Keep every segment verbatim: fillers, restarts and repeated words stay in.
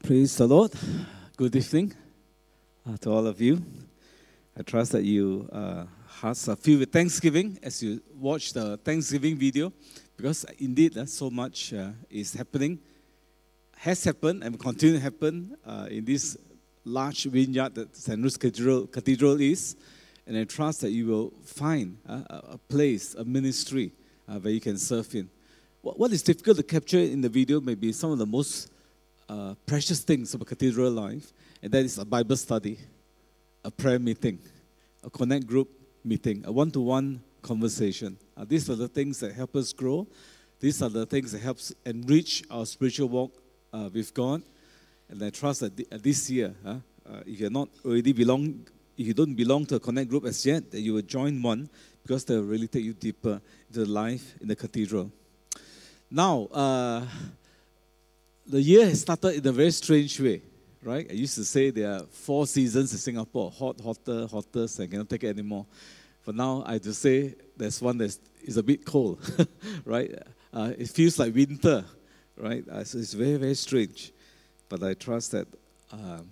Praise the Lord. Good evening uh, to all of you. I trust that you uh, hearts are filled with thanksgiving as you watch the Thanksgiving video, because indeed uh, so much uh, is happening, has happened, and will continue to happen uh, in this large vineyard that Saint Ruth's Cathedral, Cathedral is. And I trust that you will find uh, a place, a ministry uh, where you can serve in. What, what is difficult to capture in the video may be some of the most uh, precious things of a cathedral life, and that is a Bible study, a prayer meeting, a connect group meeting, a one-to-one conversation. Uh, these are the things that help us grow. These are the things that help enrich our spiritual walk uh, with God. And I trust that th- this year, uh, uh, if you're not already belong, if you don't belong to a connect group as yet, that you will join one, because they will really take you deeper into life in the cathedral. Now, uh, the year has started in a very strange way, right? I used to say there are four seasons in Singapore: hot, hotter, hottest, and cannot take it anymore. For now, I have to say there's one that is a bit cold, right? Uh, it feels like winter, right? Uh, so it's very, very strange. But I trust that um,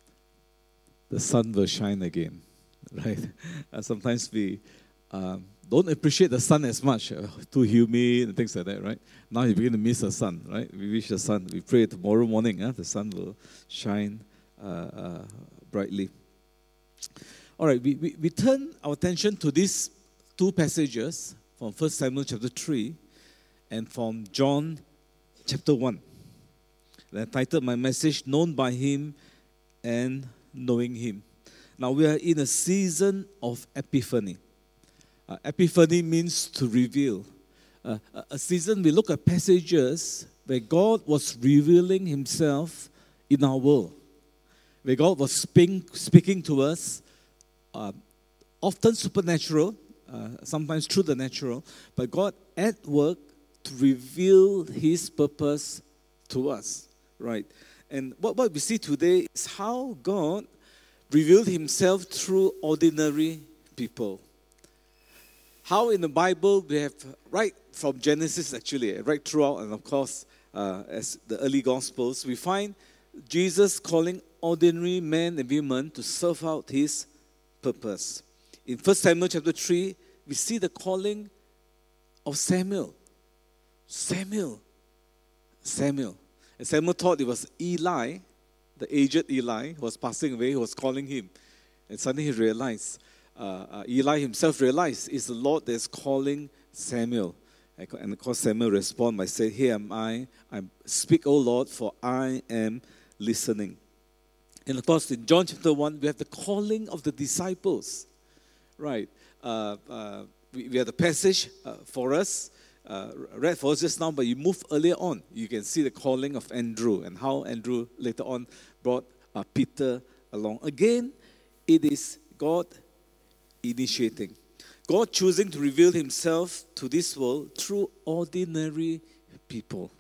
the sun will shine again, right? Uh, sometimes we um, don't appreciate the sun as much, uh, too humid and things like that, right? Now you begin to miss the sun, right? We wish the sun. We pray tomorrow morning, uh, the sun will shine uh, uh, brightly. All right, we, we, we turn our attention to these two passages from First Samuel chapter three and from John chapter one. I titled my message, Known by Him and Knowing Him. Now we are in a season of Epiphany. Uh, Epiphany means to reveal. Uh, a season we look at passages where God was revealing Himself in our world. Where God was speaking, speaking to us, uh, often supernatural, uh, sometimes through the natural, but God at work to reveal His purpose to us, right? And what, what we see today is how God revealed Himself through ordinary people. How in the Bible we have, right from Genesis actually, right throughout, and of course, uh, as the early Gospels, we find Jesus calling ordinary men and women to serve out His purpose. In First Samuel chapter three, we see the calling of Samuel. Samuel. Samuel. And Samuel thought it was Eli, the aged Eli, who was passing away, who was calling him. And suddenly he realized, uh, uh, Eli himself realized, it's the Lord that is calling Samuel. And of course Samuel responded by saying, here am I, I speak, O Lord, for I am listening. And of course in John chapter one, we have the calling of the disciples. Right. Uh, uh, we, we have the passage uh, for us. Uh, read for us just now, but you move earlier on, you can see the calling of Andrew and how Andrew later on brought uh, Peter along. Again, it is God initiating. God choosing to reveal Himself to this world through ordinary people.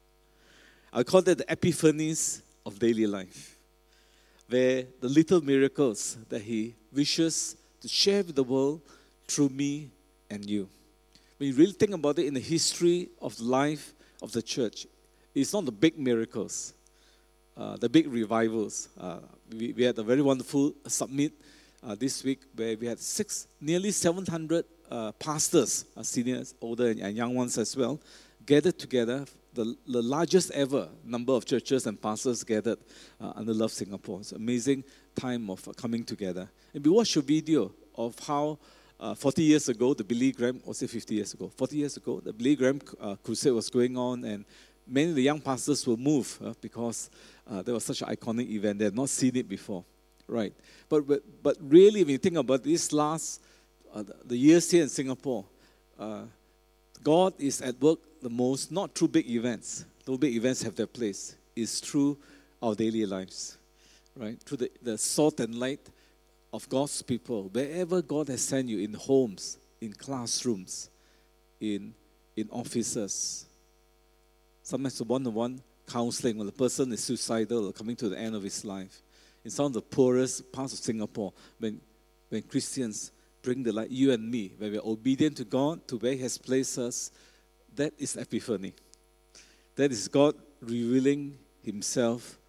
I call that the epiphanies of daily life, where the little miracles that He wishes to share with the world through me and you. When you really think about it in the history of life of the church, it's not the big miracles, uh, the big revivals. Uh, we, we had a very wonderful summit uh, this week where we had six, nearly seven hundred uh, pastors, uh, seniors, older and, and young ones as well, gathered together. The, the largest ever number of churches and pastors gathered uh, under Love Singapore. It's an amazing time of uh, coming together. And we watched a video of how Uh, forty years ago, the Billy Graham, or say fifty years ago, forty years ago, the Billy Graham uh, crusade was going on, and many of the young pastors were moved uh, because uh, there was such an iconic event. They had not seen it before, right? But but, but really, when you think about this last, uh, the, the years here in Singapore, uh, God is at work the most, not through big events. Though big events have their place, it's through our daily lives, right? Through the, the salt and light of God's people, wherever God has sent you, in homes, in classrooms, in, in offices. Sometimes one-on-one counseling when the person is suicidal or coming to the end of his life. In some of the poorest parts of Singapore, when, when Christians bring the light, you and me, when we're obedient to God, to where He has placed us, that is epiphany. That is God revealing Himself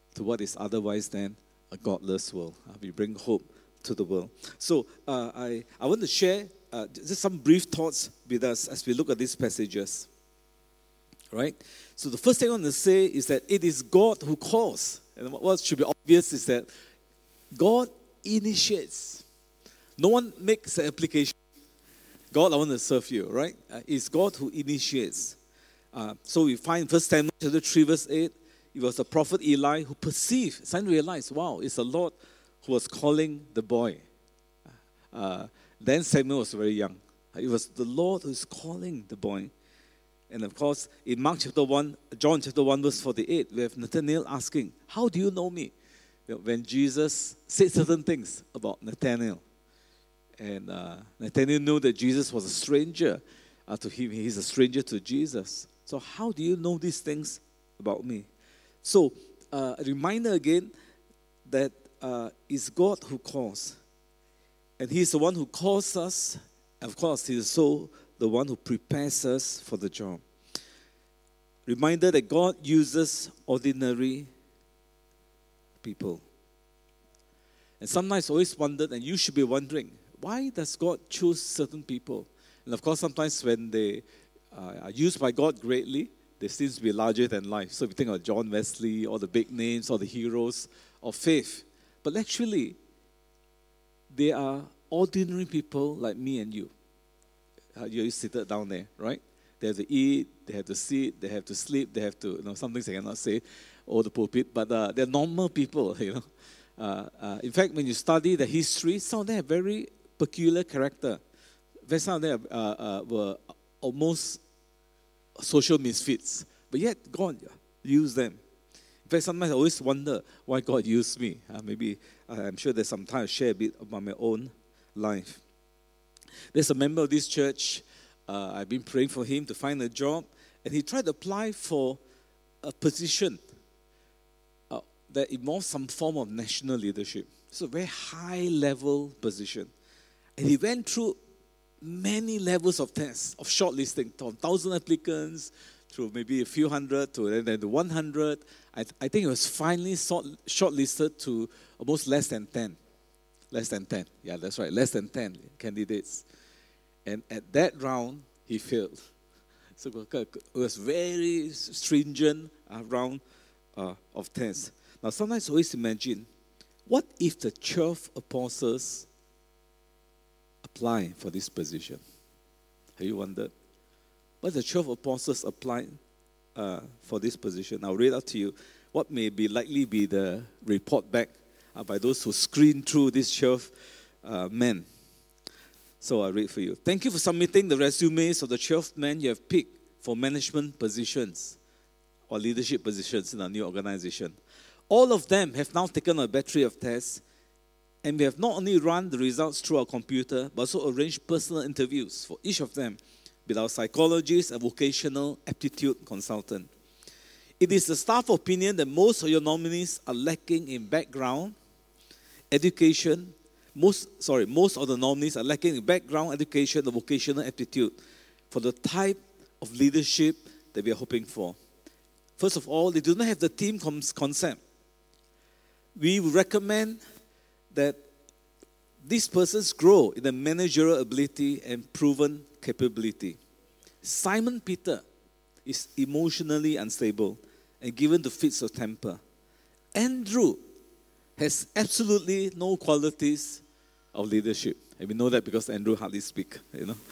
to what is otherwise than a godless world. Uh, we bring hope to the world. So uh, I, I want to share uh, just some brief thoughts with us as we look at these passages. Right? So the first thing I want to say is that it is God who calls. And what should be obvious is that God initiates. No one makes an application. God, I want to serve you, right? Uh, it's God who initiates. Uh, so we find First Samuel chapter three, verse eight, it was the prophet Eli who perceived, suddenly realized, wow, it's the Lord who was calling the boy. Uh, then Samuel was very young. It was the Lord who is calling the boy. And of course, in Mark chapter one, John chapter one, verse forty-eight, we have Nathanael asking, how do you know me? You know, when Jesus said certain things about Nathanael. And uh, Nathanael knew that Jesus was a stranger uh, to him. He's a stranger to Jesus. So how do you know these things about me? So uh, a reminder again that uh, it's God who calls. And He's the one who calls us. Of course, He is so the one who prepares us for the job. Reminder that God uses ordinary people. And sometimes I always wondered, and you should be wondering, why does God choose certain people? And of course, sometimes when they uh, are used by God greatly, they seem to be larger than life. So if you think of John Wesley, or the big names, or the heroes of faith. But actually, they are ordinary people like me and you. Uh, you're seated down there, right? They have to eat, they have to sit, they have to sleep, they have to, you know, some things I cannot say over the pulpit, but uh, they're normal people, you know. Uh, uh, in fact, when you study the history, some of them have very peculiar character. Some of them uh, uh, were almost social misfits, but yet God used them. In fact, sometimes I always wonder why God used me. Uh, maybe uh, I'm sure there's some time to share a bit about my own life. There's a member of this church, uh, I've been praying for him to find a job, and he tried to apply for a position uh, that involves some form of national leadership. It's a very high-level position. And he went through many levels of tests, of shortlisting, from one thousand applicants, through maybe a few hundred, to then to one hundred. I, I think he was finally sort, shortlisted to almost less than ten. Less than ten. Yeah, that's right. Less than ten candidates. And at that round, he failed. So it was very stringent uh, round uh, of tests. Now, sometimes I always imagine, what if the twelve apostles apply for this position? Have you wondered? What the twelve apostles applied uh, for this position? I'll read out to you what may be likely be the report back uh, by those who screened through these twelve uh, men. So I'll read for you. Thank you for submitting the resumes of the twelve men you have picked for management positions or leadership positions in our new organization. All of them have now taken a battery of tests, and we have not only run the results through our computer, but also arranged personal interviews for each of them with our psychologist and vocational aptitude consultant. It is the staff opinion that most of your nominees are lacking in background, education, most, sorry, most of the nominees are lacking in background, education, and vocational aptitude for the type of leadership that we are hoping for. First of all, they do not have the team concept. We recommend that these persons grow in the managerial ability and proven capability. Simon Peter is emotionally unstable and given to fits of temper. Andrew has absolutely no qualities of leadership. And we know that because Andrew hardly speaks, you know.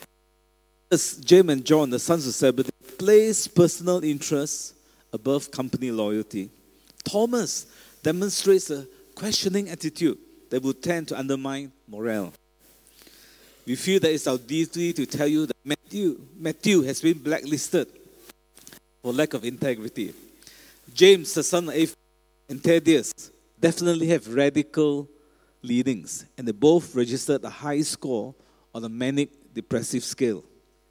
As James and John, the sons of Zebedee, place personal interests above company loyalty. Thomas demonstrates a questioning attitude that would tend to undermine morale. We feel that it's our duty to tell you that Matthew, Matthew has been blacklisted for lack of integrity. James, the son of Alphaeus, and Thaddeus definitely have radical leanings, and they both registered a high score on the manic depressive scale.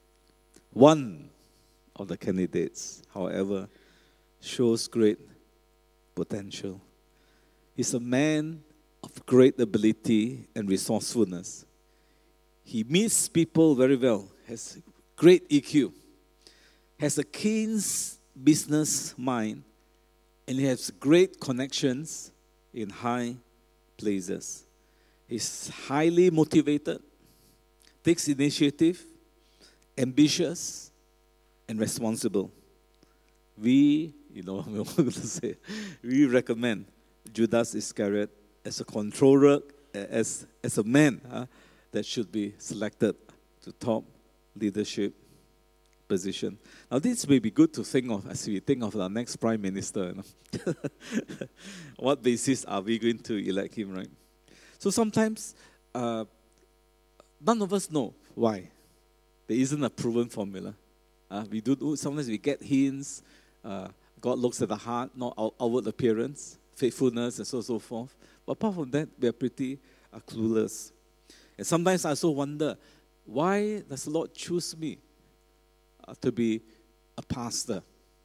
One of the candidates, however, shows great potential. He's a man of great ability and resourcefulness. He meets people very well, has great E Q, has a keen business mind, And he has great connections in high places. He's highly motivated, takes initiative, ambitious, and responsible. We, you know, we're going to say, we recommend Judas Iscariot as a controller, as, as a man uh, that should be selected to top leadership position. Now, this may be good to think of as we think of our next prime minister. You know? What basis are we going to elect him, right? So sometimes, uh, none of us know why. There isn't a proven formula. Uh, we do sometimes we get hints. Uh, God looks at the heart, not our outward appearance, faithfulness, and so on and so forth. But apart from that, we are pretty uh, clueless. And sometimes I also wonder, why does the Lord choose me uh, to be a pastor?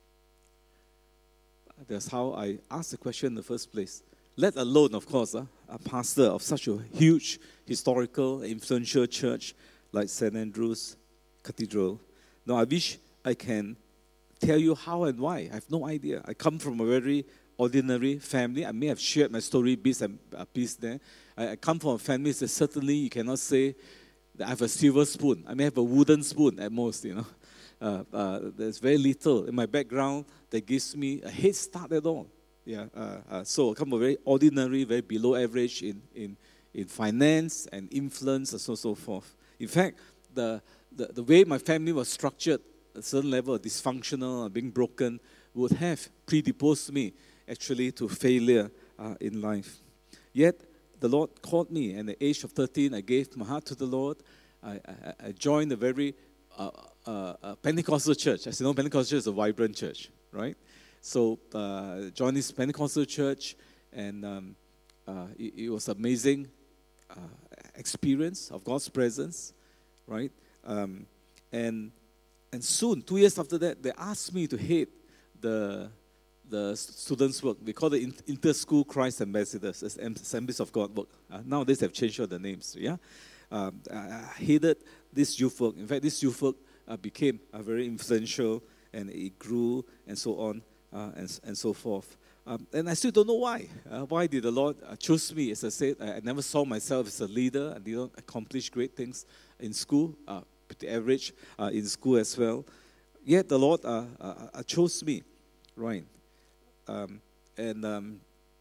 That's how I asked the question in the first place. Let alone, of course, uh, a pastor of such a huge, historical, influential church like Saint Andrew's Cathedral. Now, I wish I can tell you how and why. I have no idea. I come from a very ordinary family. I may have shared my story bits and uh, pieces there. I, I come from a family that certainly you cannot say that I have a silver spoon. I may have a wooden spoon at most, you know. Uh, uh, there's very little in my background that gives me a head start at all. Yeah. Uh, uh, so I come from a very ordinary, very below average in, in, in finance and influence and so so forth. In fact, the, the, the way my family was structured, a certain level of dysfunctional, being broken, would have predisposed me actually to failure uh, in life. Yet, the Lord called me, and at the age of thirteen, I gave my heart to the Lord. I, I, I joined a very uh, uh, uh, Pentecostal church. As you know, Pentecostal church is a vibrant church, right? So, uh, joined this Pentecostal church, and um, uh, it, it was amazing uh, experience of God's presence, right? Um, and And soon, two years after that, they asked me to head the, the students' work. We call it Inter-School Christ Ambassadors, as Assemblies of God work. Uh, nowadays, they've changed all the names. Yeah, um, I headed this youth work. In fact, this youth work uh, became uh, very influential, and it grew, and so on, uh, and, and so forth. Um, and I still don't know why. Uh, why did the Lord uh, choose me? As I said, I, I never saw myself as a leader. I didn't accomplish great things in school. Uh, the average uh, in school as well. Yet the Lord uh, uh, uh, chose me, right? Um, and um,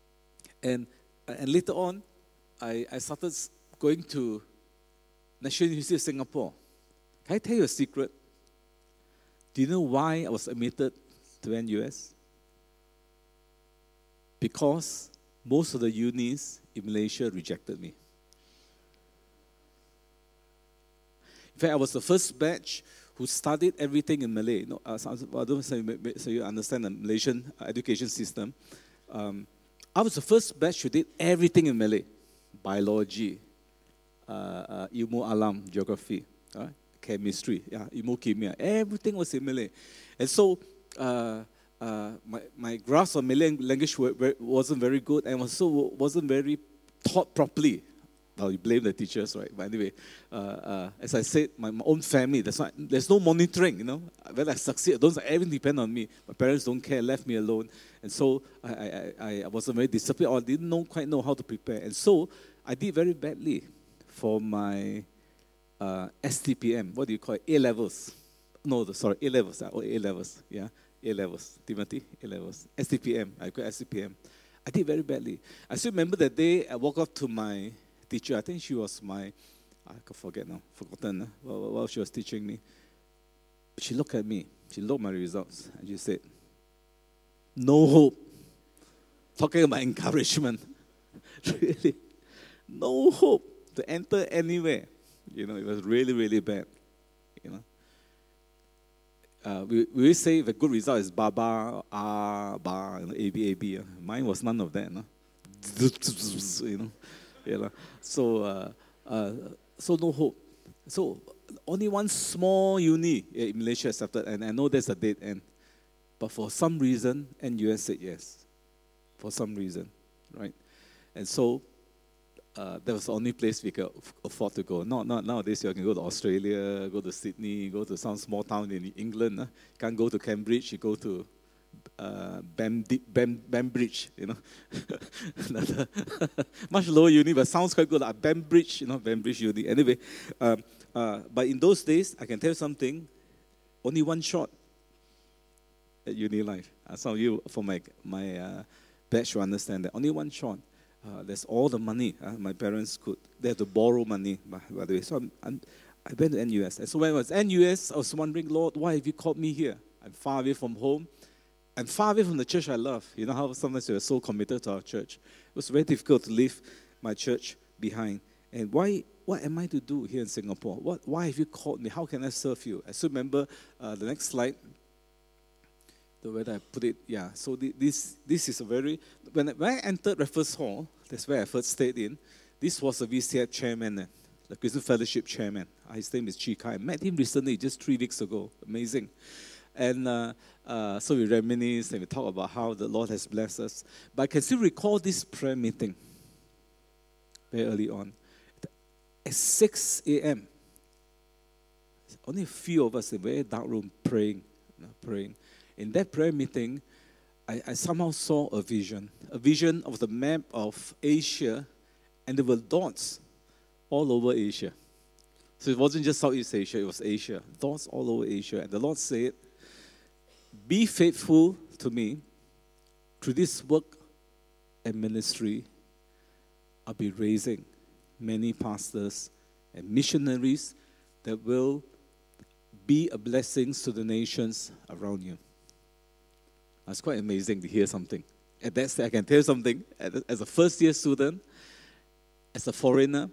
and and later on, I, I started going to National University of Singapore. Can I tell you a secret? Do you know why I was admitted to N U S? Because most of the unis in Malaysia rejected me. In fact, I was the first batch who studied everything in Malay. No, uh, so, I don't say so you understand the Malaysian education system. Um, I was the first batch who did everything in Malay. Biology, uh, uh, ilmu alam, geography, uh, chemistry, yeah, ilmu kimia. Everything was in Malay. And so uh, uh, my, my grasp of Malay language wasn't very good, and also wasn't very taught properly. Well, you blame the teachers, right? But anyway, uh, uh, as I said, my, my own family, that's why there's no monitoring, you know. When I succeed, don't everything depend on me. My parents don't care, left me alone. And so I, I, I, I wasn't very disciplined, or I didn't know, quite know how to prepare. And so I did very badly for my uh, S T P M. What do you call it? A-levels. No, the, sorry, A-levels. Oh, A-levels, yeah. A-levels. Timothy, A-levels. S T P M. I got S T P M. I did very badly. I still remember the day I walked up to my teacher. I think she was my, I could forget now, forgotten uh, while, while she was teaching me. She looked at me, she looked at my results, and she said, no hope. Talking about encouragement. Really, no hope to enter anywhere. You know, it was really, really bad. You know, uh, we, we always say the good result is Baba, Ah, Ba, you know, A B, A B. Uh. Mine was none of that. No? You know. You know, so uh, uh, so no hope. So only one small uni in Malaysia accepted, and I know there's a dead end. But for some reason, N U S said yes. For some reason, right? And so uh, that was the only place we could afford to go. Not, not nowadays, you can go to Australia, go to Sydney, go to some small town in England. Uh. You can't go to Cambridge, you go to uh, Bam, Bam, Bambridge, you know. Another much lower uni, but sounds quite good. Uh, Bambridge, you know, Bambridge Uni. Anyway, um, uh, but in those days, I can tell you something, only one shot at uni life. Uh, some of you from my, my uh, batch will understand that. Only one shot. Uh, there's all the money. Uh, my parents could, they had to borrow money, by, by the way. So I'm, I'm, I went to N U S. And so when I was N U S, I was wondering, Lord, why have you called me here? I'm far away from home. I'm far away from the church I love. You know how sometimes we are so committed to our church. It was very difficult to leave my church behind. And why? What am I to do here in Singapore? What? Why have you called me? How can I serve you? I still remember uh, the next slide. The way that I put it, yeah. So the, this this is a very when I, when I entered Raffles Hall, that's where I first stayed in. This was a V C F chairman, uh, the Christian Fellowship chairman. Uh, his name is Chi Kai. I met him recently, just three weeks ago. Amazing. And uh, uh, so we reminisce and we talk about how the Lord has blessed us. But I can still recall this prayer meeting very early on. At six a.m., only a few of us in a very dark room praying, you know, praying. In that prayer meeting, I, I somehow saw a vision, a vision of the map of Asia, and there were dots all over Asia. So it wasn't just Southeast Asia, it was Asia, dots all over Asia. And the Lord said, be faithful to me through this work and ministry. I'll be raising many pastors and missionaries that will be a blessing to the nations around you. It's quite amazing to hear something. At that stage, I can tell you something. As a first-year student, as a foreigner,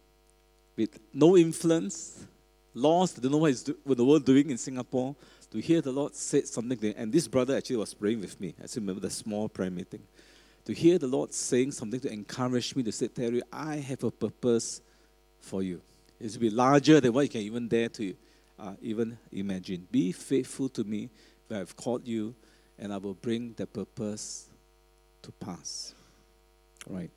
with no influence, lost, don't know what, is do, what the world doing in Singapore, to hear the Lord say something to me. And this brother actually was praying with me. I still remember the small prayer meeting. To hear the Lord saying something to encourage me to say, Terry, I have a purpose for you. It's to be larger than what you can even dare to uh, even imagine. Be faithful to me where I've called you, and I will bring the purpose to pass. Right?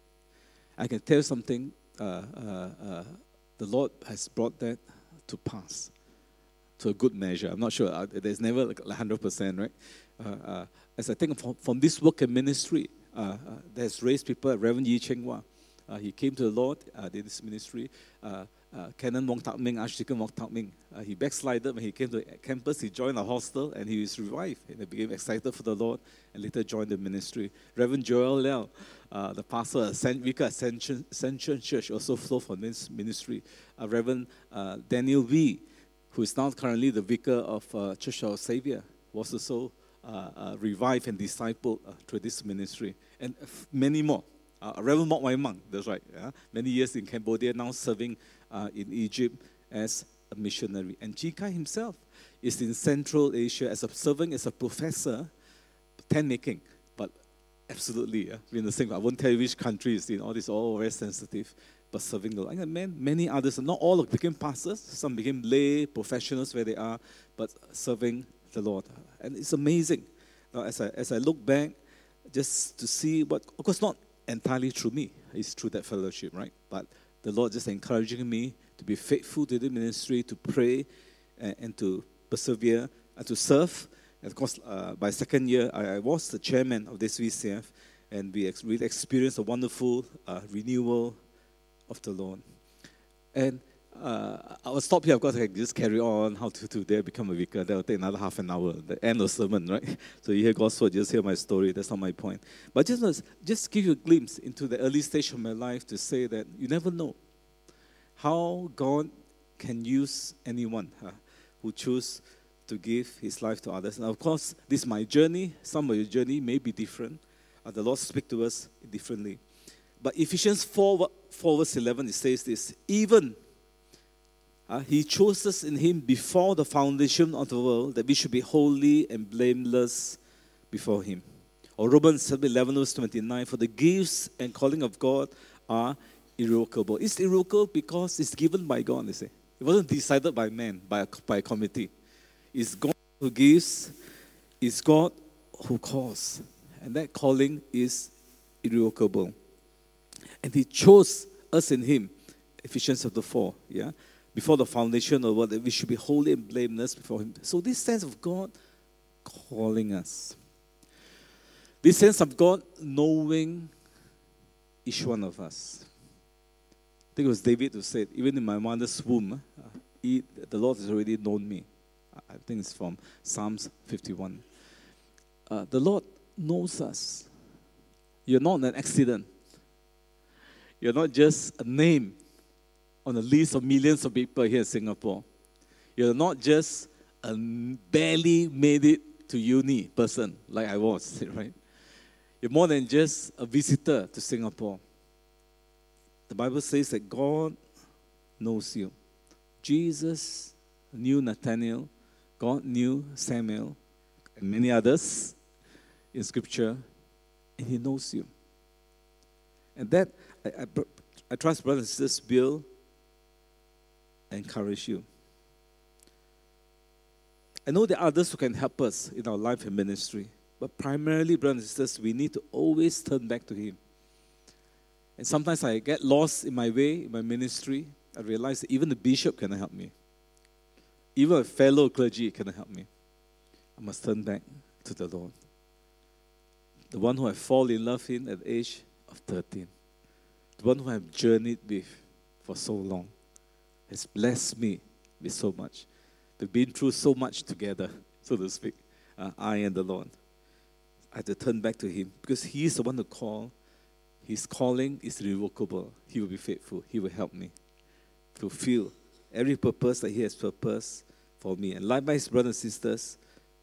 I can tell you something. Uh, uh, uh, the Lord has brought that to pass, to a good measure. I'm not sure. Uh, there's never like one hundred percent, right? Uh, uh, as I think from, from this work and ministry, uh, uh, that's raised people. Reverend Yi Cheng Wah, uh, he came to the Lord, uh, did this ministry. Uh, uh, Canon Wong Tak Ming, Archdeacon Wong Tak Ming, uh, he backslided when he came to campus. He joined a hostel and he was revived. And he became excited for the Lord and later joined the ministry. Reverend Joel Liao, uh, the pastor at Vicar Ascension, Ascension Church, also flow from this ministry. Uh, Reverend uh, Daniel Wee, who is now currently the vicar of uh, Church of Savior, was also uh, uh, revived and discipled uh, through this ministry. And f- many more. Uh, Reverend Mok Wai Mang, that's right. Yeah? Many years in Cambodia, now serving uh, in Egypt as a missionary. And Chi Kai himself is in Central Asia as a serving as a professor, tent making. But absolutely, yeah, we're in the same. I won't tell you which country is in. All this all very sensitive. But serving the Lord. And man, many others, not all became pastors. Some became lay professionals where they are, but serving the Lord. And it's amazing. Now, as I as I look back, just to see what, of course, not entirely through me. It's through that fellowship, right? But the Lord just encouraging me to be faithful to the ministry, to pray, and, and to persevere, and to serve. And of course, uh, by second year, I, I was the chairman of this V C F, and we ex- really experienced a wonderful uh, renewal of the Lord. And uh, I will stop here. Of course, I can just carry on how to today become a vicar. That will take another half an hour, the end of the sermon, right? So you hear God's word, just hear my story. That's not my point. But just, just give you a glimpse into the early stage of my life to say that you never know how God can use anyone uh, who choose to give his life to others. And of course, this is my journey. Some of your journey may be different. Uh, the Lord speaks to us differently. But Ephesians four, four verse eleven, it says this, even uh, he chose us in him before the foundation of the world, that we should be holy and blameless before him. Or Romans eleven verse twenty-nine, for the gifts and calling of God are irrevocable. It's irrevocable because it's given by God, they say. It wasn't decided by man, by a, by a committee. It's God who gives, it's God who calls. And that calling is irrevocable. And he chose us in him, Ephesians chapter four, yeah, before the foundation of the world, that we should be holy and blameless before him. So this sense of God calling us. This sense of God knowing each one of us. I think it was David who said, even in my mother's womb, uh, he, the Lord has already known me. I think it's from Psalms fifty-one. Uh, the Lord knows us. You're not an accident. You're not just a name on a list of millions of people here in Singapore. You're not just a barely made it to uni person like I was, right? You're more than just a visitor to Singapore. The Bible says that God knows you. Jesus knew Nathanael. God knew Samuel and many others in Scripture, and He knows you. And that, I, I, I trust, brothers and sisters, will encourage you. I know there are others who can help us in our life and ministry, but primarily, brothers and sisters, we need to always turn back to Him. And sometimes I get lost in my way, in my ministry. I realize that even the bishop cannot help me. Even a fellow clergy cannot help me. I must turn back to the Lord. The one who I fall in love in at the age of thirteen. The one who I have journeyed with for so long. Has blessed me with so much. We've been through so much together, so to speak. Uh, I and the Lord. I have to turn back to Him because He is the one to call. His calling is irrevocable. He will be faithful. He will help me to fulfill every purpose that He has purposed for me. And likewise, brothers and sisters,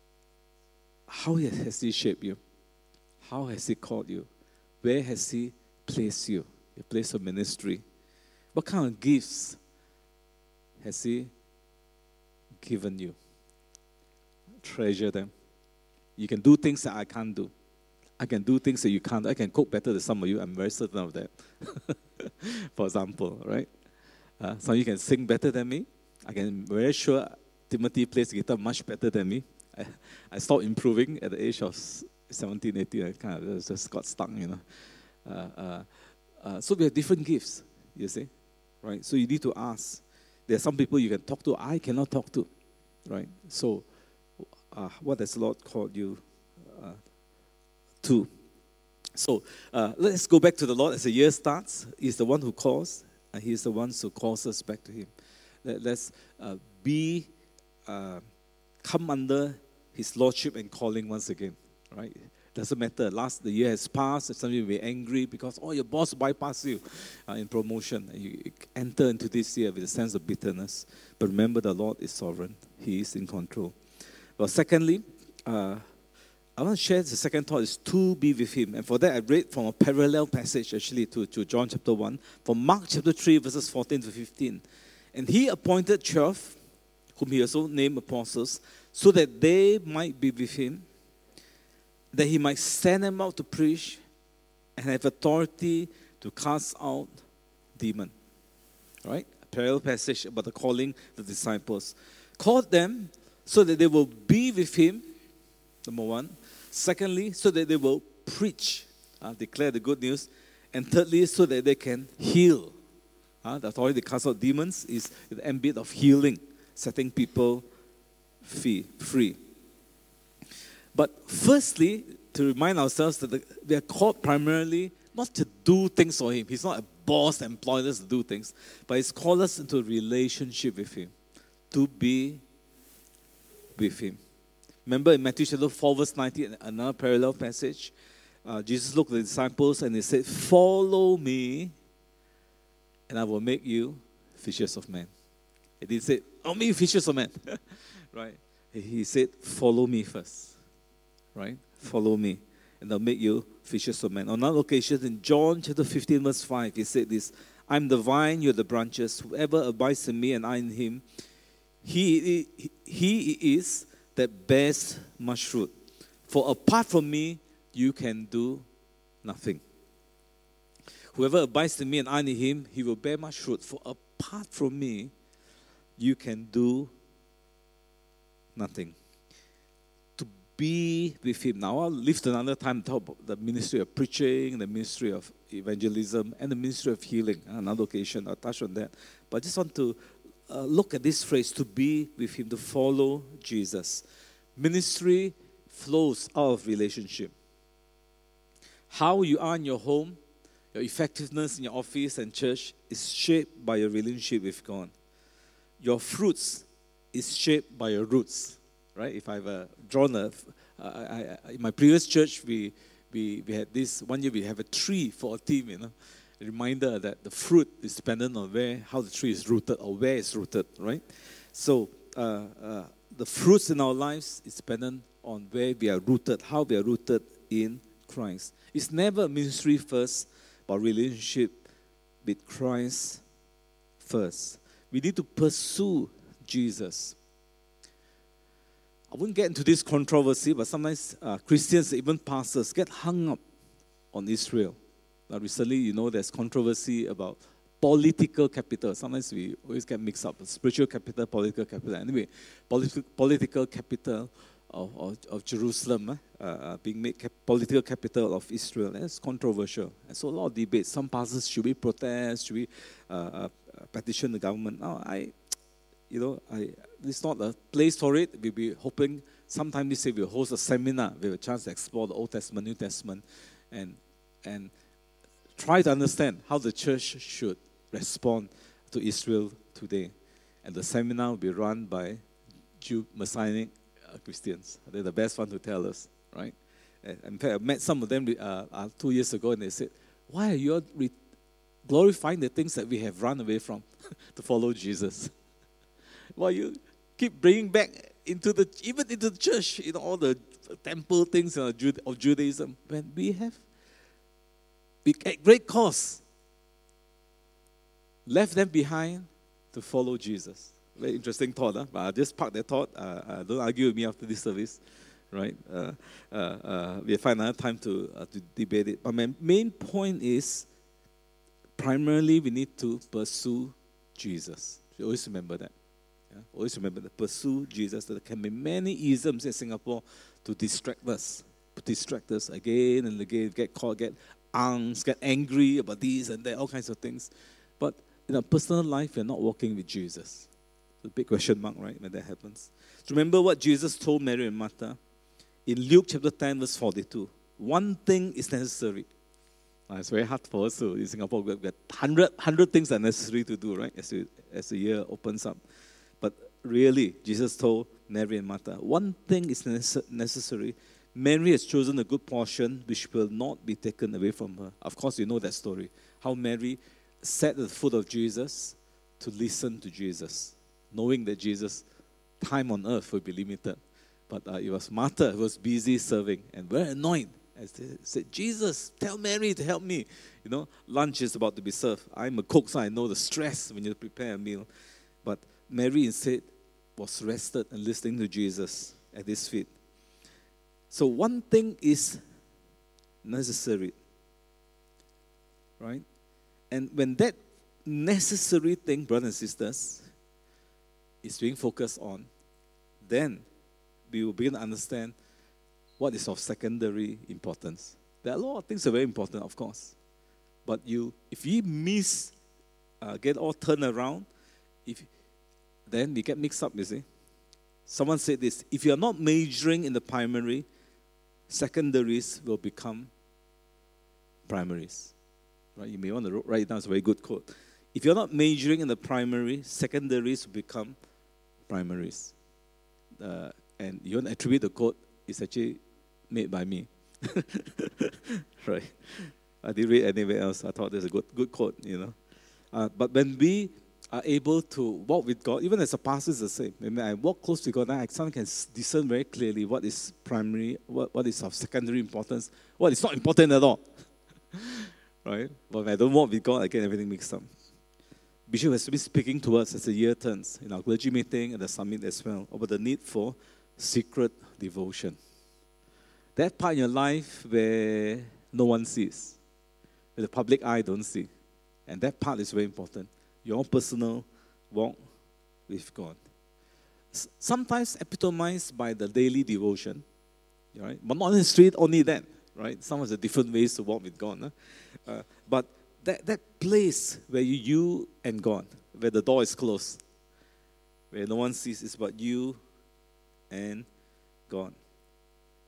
how has He shaped you? How has He called you? Where has He placed you? Your place of ministry. What kind of gifts has He given you? Treasure them. You can do things that I can't do. I can do things that you can't. I can cook better than some of you. I'm very certain of that. For example, right? Uh, some of you can sing better than me. I can very sure Timothy plays guitar much better than me. I, I stopped improving at the age of seventeen, eighteen. I kind of just got stuck, you know. Uh, uh, uh, so we have different gifts, you see, right? So you need to ask. There are some people you can talk to. I cannot talk to, right? So uh, what has the Lord called you uh, to? So uh, let's go back to the Lord as the year starts. He's the one who calls, and He's the one who calls us back to Him. Let, let's uh, be, uh, come under His Lordship and calling once again, right? Doesn't matter. Last the year has passed, and some of you will be angry because, oh, your boss bypassed you uh, in promotion. And you enter into this year with a sense of bitterness. But remember, the Lord is sovereign. He is in control. Well, secondly, uh, I want to share the second thought is to be with Him. And for that, I read from a parallel passage actually to, to John chapter one, from Mark chapter three, verses fourteen to fifteen. And He appointed twelve, whom He also named apostles, so that they might be with Him, that He might send them out to preach and have authority to cast out demons. Right? A parallel passage about the calling the disciples. Called them so that they will be with Him, number one. Secondly, so that they will preach, uh, declare the good news. And thirdly, so that they can heal. Uh, the authority to cast out demons is the ambit of healing, setting people free. free. But firstly, to remind ourselves that the, we are called primarily not to do things for Him. He's not a boss that employs us to do things, but He's called us into a relationship with Him, to be with Him. Remember in Matthew chapter four, verse nineteen, another parallel passage, uh, Jesus looked at the disciples and He said, follow me, and I will make you fishers of men. He didn't say, I'll make you fishers of men. Right? He said, follow me first. Right? Follow me, and I'll make you fishers of men. On another occasion, in John chapter fifteen, verse five, He said this, I'm the vine, you're the branches. Whoever abides in me and I in him, he, he, he is that bears much fruit. For apart from me, you can do nothing. Whoever abides in me and I in him, he will bear much fruit. For apart from me, you can do nothing. To be with Him. Now I'll leave to another time to talk about the ministry of preaching, the ministry of evangelism, and the ministry of healing. Another occasion, I'll touch on that. But I just want to uh, look at this phrase, to be with Him, to follow Jesus. Ministry flows out of relationship. How you are in your home, your effectiveness in your office and church is shaped by your relationship with God. Your fruits is shaped by your roots, right? If I've uh, drawn a, uh, I, I, in my previous church, we, we we had this, one year we have a tree for a team, you know, a reminder that the fruit is dependent on where, how the tree is rooted or where it's rooted, right? So uh, uh, the fruits in our lives is dependent on where we are rooted, how we are rooted in Christ. It's never ministry first, but relationship with Christ first. We need to pursue Jesus. I wouldn't get into this controversy, but sometimes uh, Christians, even pastors, get hung up on Israel. Now, recently, you know, there's controversy about political capital. Sometimes we always get mixed up. Spiritual capital, political capital. Anyway, politi- political capital of, of, of Jerusalem eh, uh, being made cap- political capital of Israel. It's controversial. And so a lot of debates. Some pastors, should we protest? Should we uh, uh, petition the government? No, I, you know, I, it's not a place for it. We'll be hoping sometime this year we'll host a seminar. We have a chance to explore the Old Testament, New Testament, and and try to understand how the church should respond to Israel today. And the seminar will be run by Jew Messianic uh, Christians. They're the best one to tell us, right? And in fact, I met some of them uh, uh, two years ago, and they said, why are you all re- glorifying the things that we have run away from to follow Jesus? Why you keep bringing back into the, even into the church, you know, all the temple things uh, of Judaism, when we have at great cost left them behind to follow Jesus. Very interesting thought, huh? But I'll just park that thought. Uh, uh, don't argue with me after this service, right? Uh, uh, uh, we'll find another time to, uh, to debate it. But my main point is, primarily we need to pursue Jesus. You always remember that. Yeah? Always remember that. Pursue Jesus. There can be many isms in Singapore to distract us. To distract us again and again. Get caught, get angst, get angry about this and that, all kinds of things. But in our personal life, we're not walking with Jesus. It's a big question mark, right, when that happens. So remember what Jesus told Mary and Martha in Luke chapter ten, verse forty-two. One thing is necessary. Uh, it's very hard for us to, in Singapore, we've got one hundred, one hundred things that are necessary to do, right, as, we, as the year opens up. But really, Jesus told Mary and Martha, one thing is necess- necessary. Mary has chosen a good portion which will not be taken away from her. Of course, you know that story. How Mary sat at the foot of Jesus to listen to Jesus, knowing that Jesus' time on earth would be limited. But uh, it was Martha who was busy serving and very annoyed. As they said, Jesus, tell Mary to help me. You know, lunch is about to be served. I'm a cook, so I know the stress when you prepare a meal. But Mary instead was rested and listening to Jesus at his feet. So one thing is necessary, right? And when that necessary thing, brothers and sisters, is being focused on, then we will begin to understand what is of secondary importance. There are a lot of things that are very important, of course. But you, if you miss, uh, get all turned around, if then we get mixed up, you see. Someone said this, if you are not majoring in the primary, secondaries will become primaries. Right? You may want to write it down. It's a very good quote. If you're not majoring in the primary, secondaries will become primaries. Uh, and you want to attribute the quote, it's actually made by me. Right? I didn't read anywhere else. I thought there's a good, good quote, you know. Uh, but when we are able to walk with God, even as a pastor, it's the same. When I walk close to God, I can discern very clearly what is primary, what, what is of secondary importance, what is not important at all. Right? But when I don't walk with God, I get everything mixed up. Bishop has been speaking to us as the year turns in our clergy meeting and the summit as well about the need for secret devotion. That part in your life where no one sees, where the public eye don't see. And that part is very important. Your personal walk with God. S- sometimes epitomized by the daily devotion, right? But not necessarily only that, right? Some of the different ways to walk with God. Huh? Uh, but that, that place where you, you and God, where the door is closed, where no one sees, it's about you and God.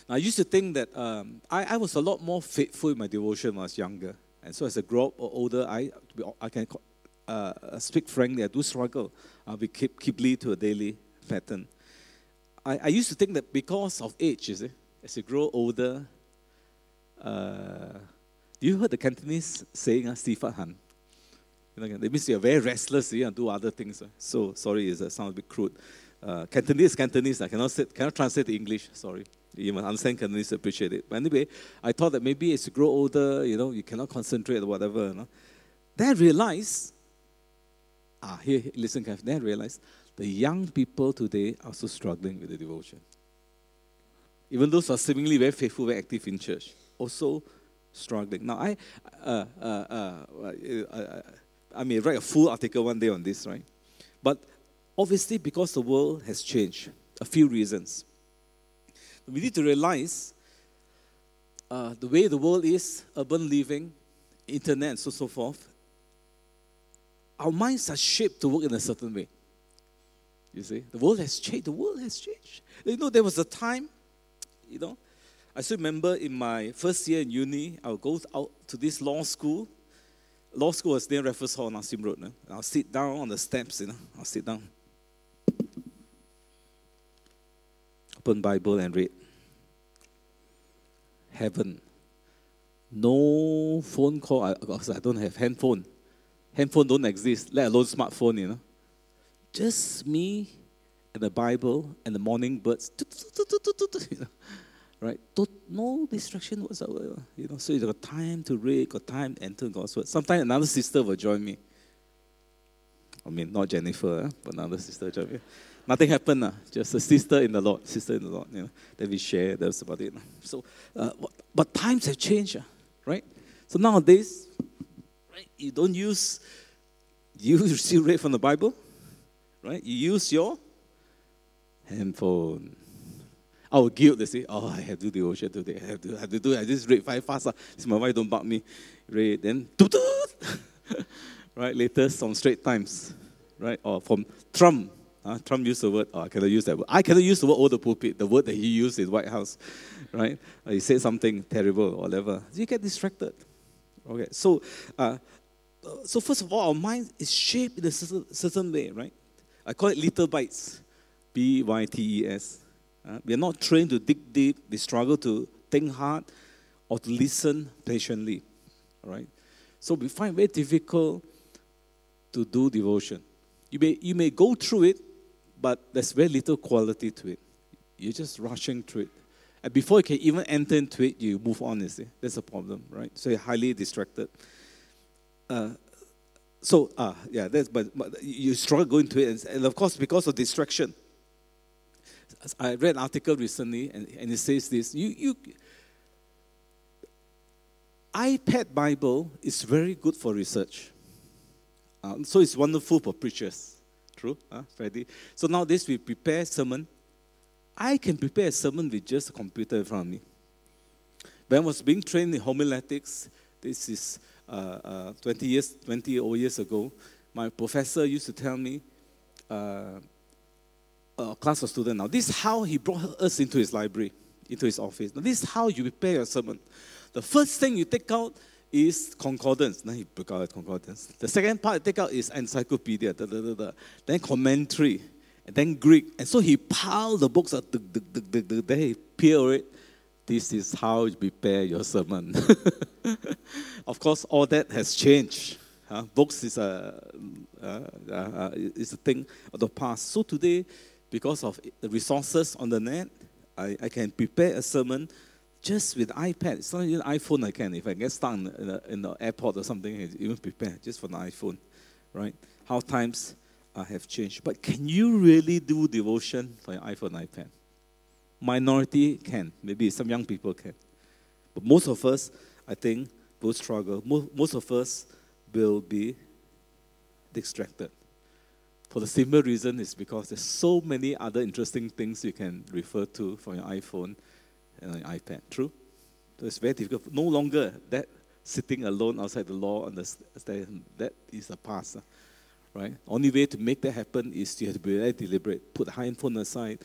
I used to think that um, I, I was a lot more faithful in my devotion when I was younger. And so as I grow up or older, I, I can uh, speak frankly, I do struggle. Uh, we keep, keep lead to a daily pattern. I, I used to think that because of age, you see, as you grow older, uh, you heard the Cantonese saying, uh, "Sifat Han." You know, that means you're very restless, you and do other things. Uh. So, sorry, it sounds a bit crude. Uh, Cantonese, Cantonese, I cannot, say, cannot translate to English, sorry. You must understand Cantonese, appreciate it. But anyway, I thought that maybe as you grow older, you know, you cannot concentrate or whatever. You know. Then I realized, ah, here, listen carefully, then I realized the young people today are also struggling with the devotion. Even those who are seemingly very faithful, very active in church, also struggling. Now, I, uh, uh, uh, uh, I may write a full article one day on this, right? But obviously, because the world has changed, a few reasons. We need to realize uh, the way the world is, urban living, internet, and so, so forth, our minds are shaped to work in a certain way. You see, the world has changed. The world has changed. You know, there was a time, you know, I still remember in my first year in uni, I would go out to this law school. Law school was near Raffles Hall, Nassim Road. No? I'll sit down on the steps, you know, I'll sit down. Open Bible and read. Heaven. No phone call, because I don't have handphone. Handphone don't exist, let alone smartphone, you know. Just me and the Bible and the morning birds. You know, right? No distraction whatsoever. You know, so you got time to read, got time to enter God's word. Sometimes another sister will join me. I mean, not Jennifer, eh? But another sister join me. Nothing happened, uh, just a sister in the Lord, sister in the Lord. You know, then we share. That's about it. So, uh, but times have changed, uh, right? So nowadays, right? You don't use. You still read from the Bible, right? You use your handphone. Our guilt, they say, oh, I have to do devotion today. I have to, I have to do it. I just read five fast. Uh. So my wife don't bug me. Read, then, right? Later, some Straits Times, right? Or from Trump. Uh, Trump used the word, oh, I cannot use that word. I cannot use the word over the pulpit, the word that he used in White House, right? Uh, he said something terrible or whatever. You get distracted. Okay, so, uh, so first of all, our mind is shaped in a certain, certain way, right? I call it little bites, B Y T E S. Uh, we are not trained to dig deep. We struggle to think hard or to listen patiently, all right? So we find it very difficult to do devotion. You may, you may go through it, but there's very little quality to it. You're just rushing through it. And before you can even enter into it, you move on, you see. That's a problem, right? So you're highly distracted. Uh, so, uh, yeah, that's, but, but you struggle going to it. And, and of course, because of distraction. I read an article recently, and, and it says this. You, you, iPad Bible is very good for research. Uh, so it's wonderful for preachers. True, huh, Freddie? So nowadays we prepare sermon. I can prepare a sermon with just a computer in front of me. When I was being trained in homiletics, this is uh, uh, twenty years, twenty old years ago, my professor used to tell me, uh, a class of students now, this is how he brought us into his library, into his office. Now, this is how you prepare your sermon. The first thing you take out is concordance. Then he broke out concordance. The second part you take out is encyclopedia. Da, da, da, da. Then commentary. And then Greek. And so he piled the books up. Then he peeled it. This is how you prepare your sermon. Of course, all that has changed. Uh, books is a, uh, uh, uh, is a thing of the past. So today, because of the resources on the net, I, I can prepare a sermon just with iPad. It's not even iPhone I can. If I get stuck in the, in the airport or something, I even prepare just for the iPhone, right? How times uh, have changed. But can you really do devotion for your iPhone, iPad? Minority can. Maybe some young people can. But most of us, I think, will struggle. Most, most of us will be distracted. For the simple reason is because there's so many other interesting things you can refer to from your iPhone and an iPad. True? So it's very difficult. No longer that sitting alone outside the law on the stairs, that is the past. Right? Only way to make that happen is you have to be very deliberate. Put the handphone aside,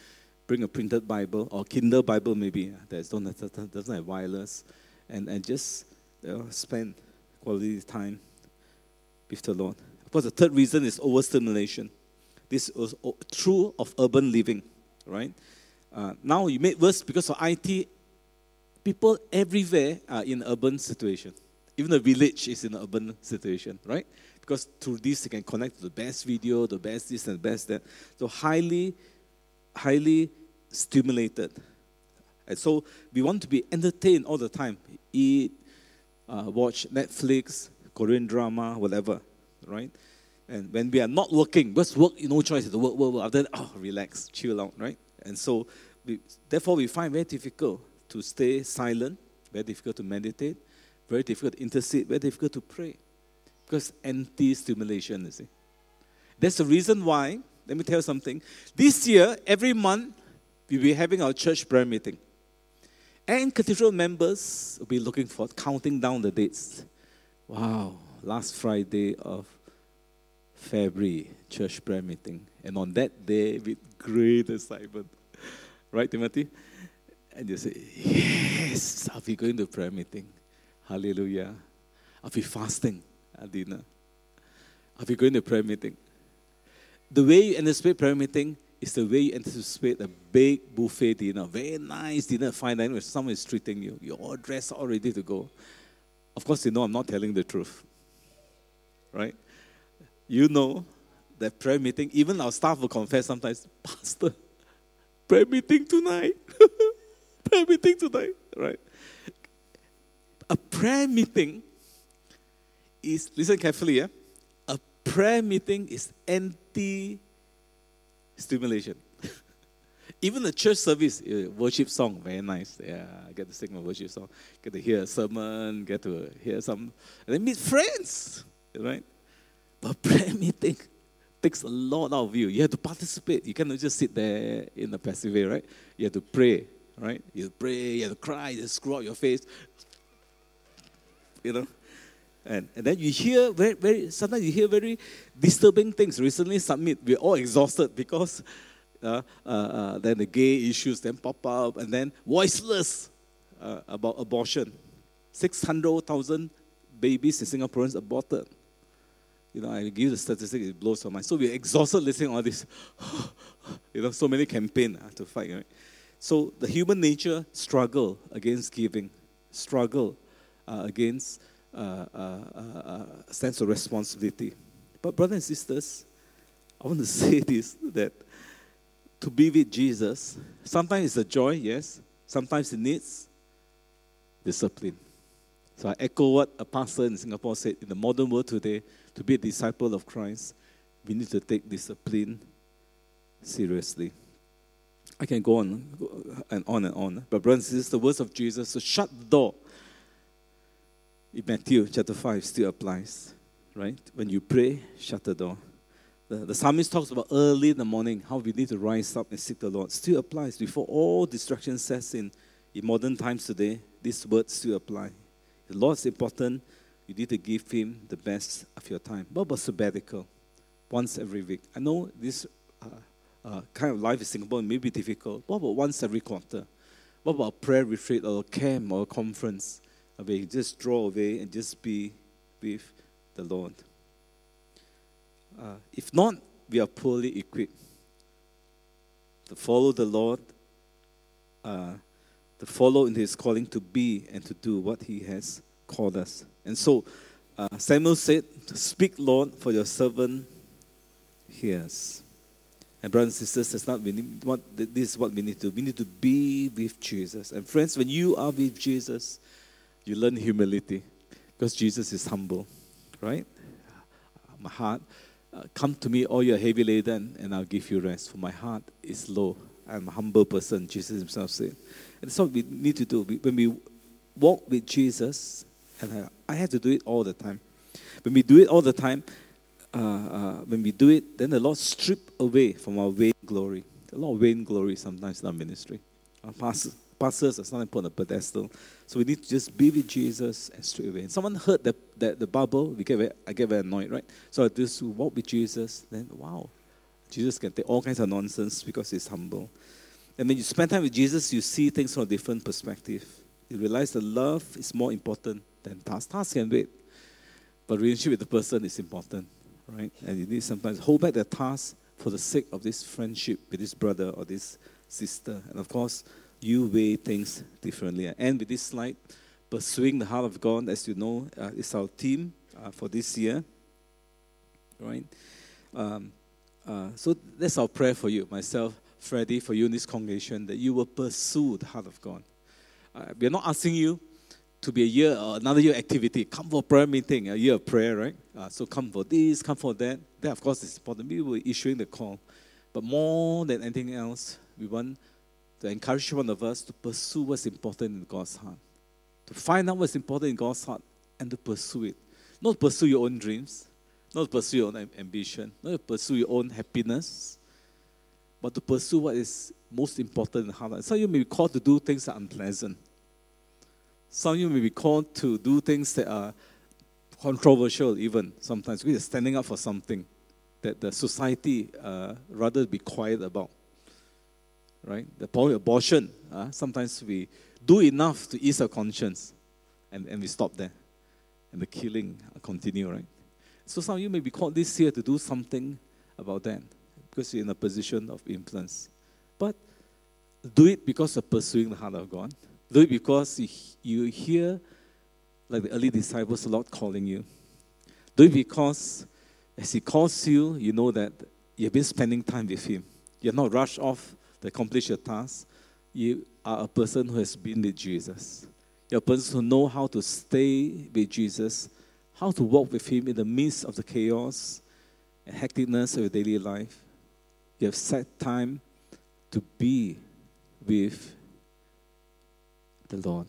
bring a printed Bible or Kindle Bible maybe that don't have, doesn't have wireless, and, and just you know, spend quality time with the Lord. Of course, the third reason is overstimulation. This is true of urban living, right? Uh, now you made worse because of I T. People everywhere are in urban situation. Even the village is in an urban situation, right? Because through this, they can connect to the best video, the best this and the best that. So highly, highly stimulated. And so we want to be entertained all the time. Eat, uh, watch Netflix, Korean drama, whatever, right? And when we are not working, just work, no choice, to work, work, work. After that, oh, relax, chill out, right? And so, we, therefore, we find very difficult to stay silent, very difficult to meditate, very difficult to intercede, very difficult to pray. Because anti-stimulation, you see. That's the reason why, let me tell you something. This year, every month, we'll be having our church prayer meeting. And cathedral members will be looking for, counting down the dates. Wow, last Friday of February, church prayer meeting. And on that day, with great excitement. Right, Timothy? And you say, yes, I'll be going to prayer meeting. Hallelujah. I'll be fasting at dinner. I'll be going to prayer meeting. The way you anticipate prayer meeting is the way you anticipate a big buffet dinner. Very nice dinner, fine dining where someone is treating you. You're all dressed, all ready to go. Of course, you know I'm not telling the truth. Right? You know that prayer meeting, even our staff will confess sometimes, Pastor, prayer meeting tonight. Prayer meeting tonight. Right? A prayer meeting is, listen carefully, yeah? A prayer meeting is anti-stimulation. Even a church service, uh, worship song, very nice. Yeah, I get to sing a worship song, get to hear a sermon, get to hear some, and then meet friends, right? But prayer meeting takes a lot out of you. You have to participate. You cannot just sit there in a passive way, right? You have to pray, right? You have to pray, you have to cry, you have to screw out your face. You know? And, and then you hear very, very, sometimes you hear very disturbing things. Recently, Summit, we're all exhausted because uh, uh, uh, then the gay issues then pop up, and then voiceless uh, about abortion. six hundred thousand babies in Singaporeans aborted. You know, I give you the statistics, it blows my mind. So we're exhausted listening to all this. You know, so many campaigns uh, to fight, right? So the human nature struggle against giving, struggle uh, against uh, uh, uh, sense of responsibility. But brothers and sisters, I want to say this, that to be with Jesus, sometimes it's a joy, yes. Sometimes it needs discipline. So I echo what a pastor in Singapore said, in the modern world today, to be a disciple of Christ, we need to take discipline seriously. I can go on and on and on. But brothers and sisters, the words of Jesus, so shut the door. In Matthew chapter five still applies, right? When you pray, shut the door. The, the psalmist talks about early in the morning, how we need to rise up and seek the Lord. Still applies. Before all distractions sets in, in modern times today, these words still apply. The Lord is important. You need to give Him the best of your time. What about sabbatical? Once every week. I know this uh, uh, kind of life in Singapore may be difficult. What about once every quarter? What about a prayer retreat or a camp or a conference where you just draw away and just be with the Lord? Uh, if not, we are poorly equipped to follow the Lord, uh, to follow in His calling to be and to do what He has called us. And so, uh, Samuel said, "Speak, Lord, for your servant hears." And brothers and sisters, that's not we need, what, this is what we need to do. We need to be with Jesus. And friends, when you are with Jesus, you learn humility because Jesus is humble, right? My heart, uh, come to me, all you are heavy laden, and I'll give you rest. For my heart is low. I'm a humble person, Jesus Himself said. And that's what we need to do. When we walk with Jesus, and I have to do it all the time. When we do it all the time, uh, uh, when we do it, then the Lord strip away from our vain glory. A lot of vain glory sometimes in our ministry. Our pastors, pastors are sometimes put on a pedestal. So we need to just be with Jesus and strip away. And someone heard the, the, the bubble, we get very, I get very annoyed, right? So I just walk with Jesus, then wow, Jesus can take all kinds of nonsense because He's humble. And when you spend time with Jesus, you see things from a different perspective. You realize that love is more important than task. Task can wait, but relationship with the person is important, right? And you need sometimes hold back the task for the sake of this friendship with this brother or this sister. And of course, you weigh things differently. I end with this slide. Pursuing the Heart of God, as you know, uh, is our theme uh, for this year, right? Um, uh, so that's our prayer for you, myself, Freddie, for you in this congregation, that you will pursue the heart of God. Uh, we are not asking you to be a year or another year activity. Come for prayer meeting, a year of prayer, right? Uh, so come for this, come for that. That, of course, is important. We were issuing the call. But more than anything else, we want to encourage one of us to pursue what's important in God's heart. To find out what's important in God's heart and to pursue it. Not to pursue your own dreams, not to pursue your own ambition, not to pursue your own happiness, but to pursue what is most important in the heart. Some of you may be called to do things that are unpleasant. Some of you may be called to do things that are controversial even sometimes. We're standing up for something that the society uh, rather be quiet about. Right? The point of abortion, uh, sometimes we do enough to ease our conscience and, and we stop there. And the killing continue, right? So some of you may be called this year to do something about that because you're in a position of influence. But do it because of pursuing the heart of God. Do it because you, you hear, like the early disciples, the Lord calling you. Do it because as He calls you, you know that you've been spending time with Him. You're not rushed off to accomplish your task. You are a person who has been with Jesus. You're a person who knows how to stay with Jesus, how to walk with Him in the midst of the chaos and hecticness of your daily life. You have set time to be with the Lord.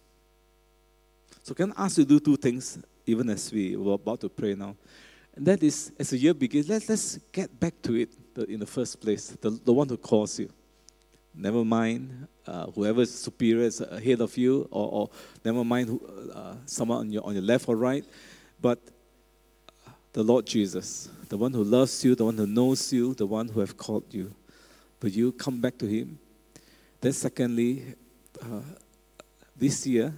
So can I ask you to do two things, even as we were about to pray now. And that is, as the year begins, let's, let's get back to it in the first place, the, the one who calls you. Never mind uh, whoever is superior is ahead of you, or, or never mind who, uh, someone on your, on your left or right, but the Lord Jesus, the one who loves you, the one who knows you, the one who has called you. Will you come back to Him? Then secondly, uh, this year,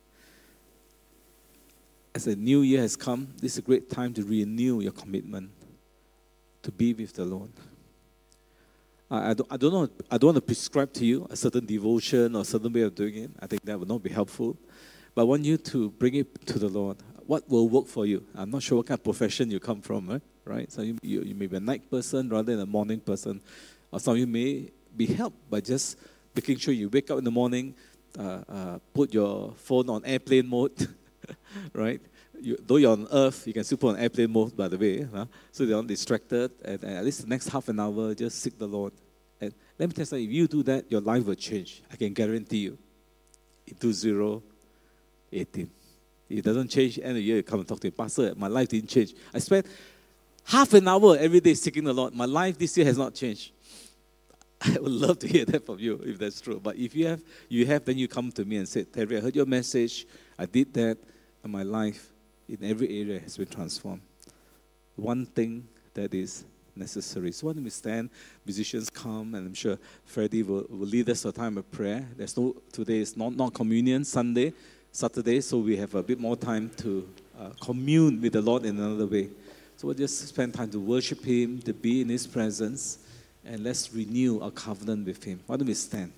as a new year has come, this is a great time to renew your commitment to be with the Lord. I don't, I don't know. I don't want to prescribe to you a certain devotion or a certain way of doing it. I think that would not be helpful. But I want you to bring it to the Lord. What will work for you? I'm not sure what kind of profession you come from, right? right? So you, you, you may be a night person rather than a morning person. Or some of you may be helped by just making sure you wake up in the morning, uh, uh, put your phone on airplane mode, right? You, though you're on Earth, you can still put on airplane mode, by the way, huh? So you're not distracted. And, and at least the next half an hour, just seek the Lord. And let me tell you something, if you do that, your life will change. I can guarantee you. In two thousand eighteen. If it doesn't change, end of the year, you come and talk to me. Pastor, my life didn't change. I spent half an hour every day seeking the Lord. My life this year has not changed. I would love to hear that from you, if that's true. But if you have, you have, then you come to me and say, Terry, I heard your message. I did that, and my life in every area has been transformed. One thing that is necessary. So when we stand, musicians come, and I'm sure Freddie will, will lead us to a time of prayer. There's no, today is not, not communion, Sunday, Saturday, so we have a bit more time to uh, commune with the Lord in another way. So we'll just spend time to worship Him, to be in His presence, and let's renew our covenant with Him. Why don't we stand?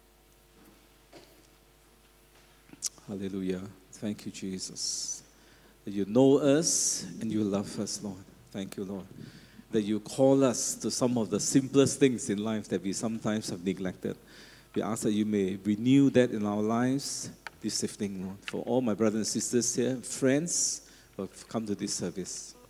Hallelujah. Thank you, Jesus. That you know us and you love us, Lord. Thank you, Lord. That you call us to some of the simplest things in life that we sometimes have neglected. We ask that you may renew that in our lives this evening, Lord. For all my brothers and sisters here, friends who have come to this service.